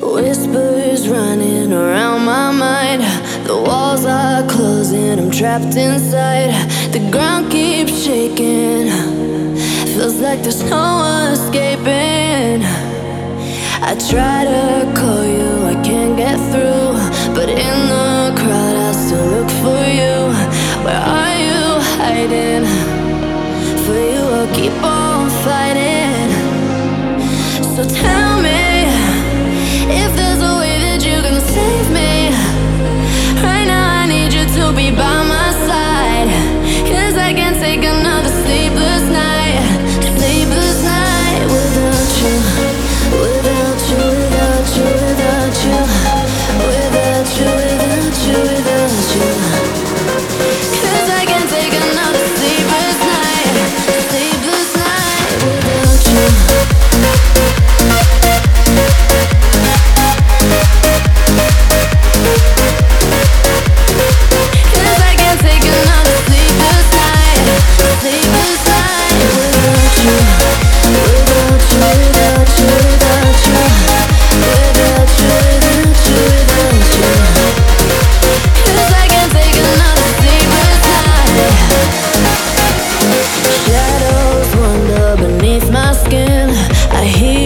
Whispers running around my mind. The walls are closing, I'm trapped inside. The ground keeps shaking, feels like there's no escaping. I try to call you, I can't get through, but in the crowd I still look for you. Where are you hiding? For you I'll keep on fighting. So tell me if there's a way that you can save me. Right now I need you to be by my side, 'cause I can't take another sleepless night. Sleepless night without you. Without you, without you, without you. Without you, without you, without you. 'Cause I can't take another sleepless night. Sleepless night without you. I hear